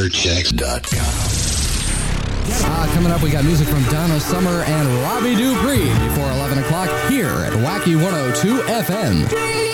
SureChecks.com. Coming up, we got music from Donna Summer and Robbie Dupree before 11 o'clock here at Wacky 102 FM.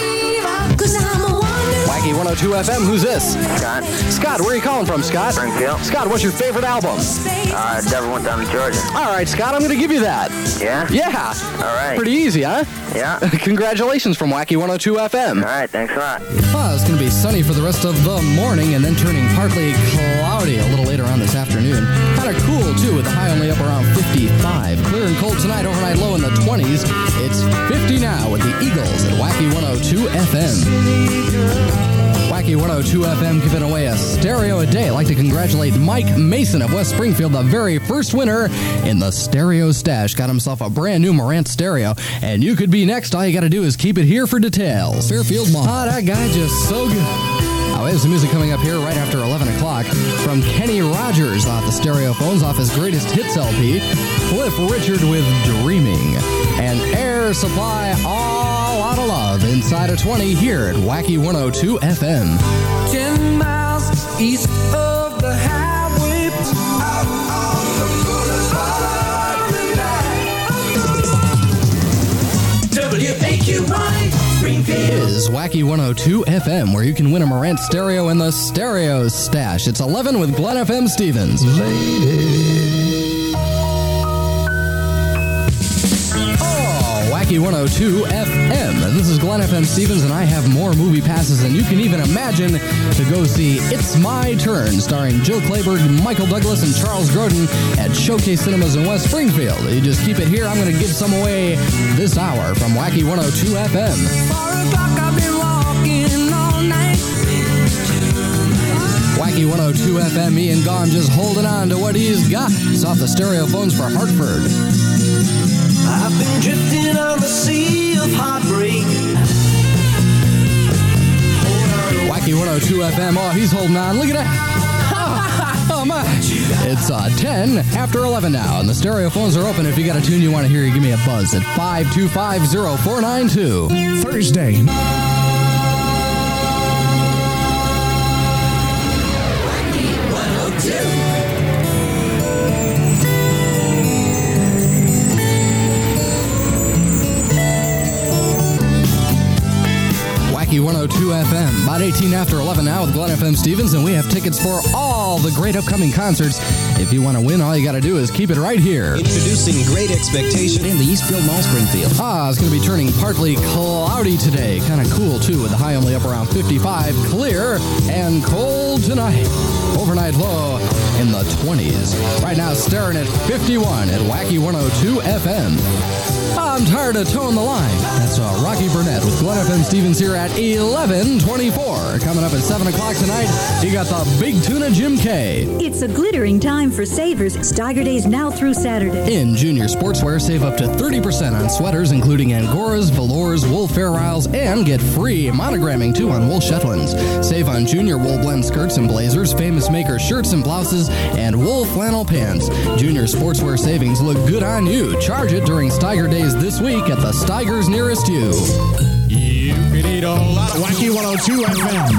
Wacky 102 FM, who's this? Scott. Scott, where are you calling from, Scott? Springfield. Scott, what's your favorite album? Never Went Down to Georgia. All right, Scott, I'm going to give you that. Yeah? Yeah. All right. Pretty easy, huh? Yeah. Congratulations from Wacky 102 FM. All right, thanks a lot. Well, it's going to be sunny for the rest of the morning and then turning partly cloudy a little later on this afternoon. Kind of cool, too, with the high only up around 55. Clear and cold tonight, overnight low in the 20s. It's 50 now with the Eagles at Wacky 102 FM. Wacky 102 FM giving away a stereo a day. I'd like to congratulate Mike Mason of West Springfield, the very first winner in the Stereo Stash. Got himself a brand new Marantz stereo, and you could be next. All you got to do is keep it here for details. Fairfield Mall. That guy just so good. There's some music coming up here right after 11 o'clock from Kenny Rogers off the stereo phones off his greatest hits LP, Cliff Richard with Dreaming, and Air Supply All Out of Love inside of 20 here at Wacky 102 FM. 10 miles east of the highway, out on the boulevard tonight. WAQY Springfield is Wacky 102 FM, where you can win a Marantz stereo in the Stereo Stash. It's 11 with Glenn FM Stevens. Wacky 102 FM. This is Glenn FM Stevens, and I have more movie passes than you can even imagine to go see It's My Turn, starring Jill Clayburgh, Michael Douglas, and Charles Grodin at Showcase Cinemas in West Springfield. You just keep it here. I'm going to give some away this hour from Wacky 102 FM. 4 o'clock, I've been walking all night. Wacky 102 FM, Ian Gaughn just holding on to what he's got. It's off the stereo phones for Hartford. I've been drifting on the sea of heartbreak. Wacky 102 FM. Oh, he's holding on. Look at that. Oh, my. It's 10 after 11 now, and the stereo phones are open. If you got a tune you want to hear, you give me a buzz at 525-0492. Thursday. Wacky 102. Wacky 102 FM, about 18 after 11 now with Glenn FM Stevens, and we have tickets for all the great upcoming concerts. If you want to win, all you got to do is keep it right here. Introducing Great Expectation in the Eastfield Mall, Springfield. It's going to be turning partly cloudy today. Kind of cool, too, with the high only up around 55. Clear and cold tonight. Overnight low in the 20s. Right now, staring at 51 at Wacky 102 FM. I'm tired of towing the line. That's Rocky Burnett with Glenn FM Stevens here at 11:24. Coming up at 7 o'clock tonight, you got the Big Tuna Jim K. It's a glittering time for savers. Steiger Days now through Saturday. In Junior Sportswear, save up to 30% on sweaters, including Angoras, velours, wool Fair Isles, and get free monogramming, too, on wool Shetlands. Save on Junior wool blend skirts and blazers, Famous Maker shirts and blouses, and wool flannel pants. Junior Sportswear savings look good on you. Charge it during Steiger Days this week at the Steigers nearest you. You can eat a whole lot of Wacky 102 FM.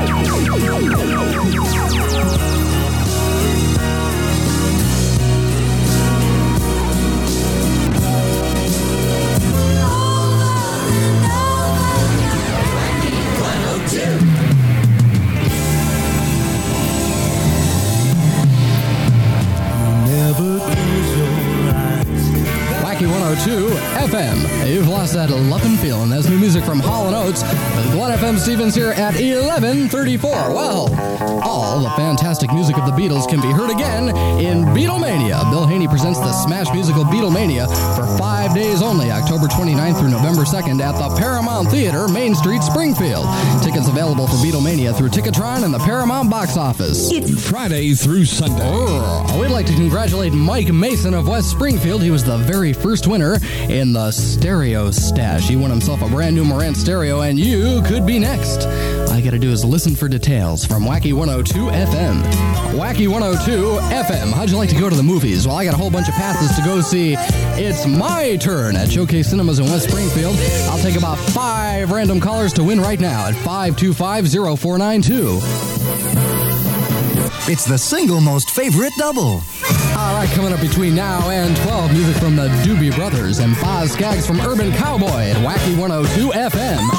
Wacky 102 FM. You've lost that lovin' feeling. That's new music from Hall & Oates with Glenn FM Stevens here at 11:34. Well, all the fantastic music of the Beatles can be heard again in Beatlemania. Bill Haney presents the smash musical Beatlemania for 5 days only, October 29th through November 2nd at the Paramount Theater, Main Street, Springfield. Tickets available for Beatlemania through Ticketron and the Paramount box office. Friday through Sunday. We'd like to congratulate Mike Mason of West Springfield. He was the very first winner in the Stereo Stash. He won himself a brand new Marantz stereo, and you could be next. All you got to do is listen for details from Wacky 102 FM. Wacky 102 FM. How'd you like to go to the movies? Well, I got a whole bunch of passes to go see It's My Turn at Showcase Cinemas in West Springfield. I'll take about 5 random callers to win right now at 525-0492. It's the single most favorite double. All right, coming up between now and 12, music from the Doobie Brothers and Boz Scaggs from Urban Cowboy at Wacky 102 FM.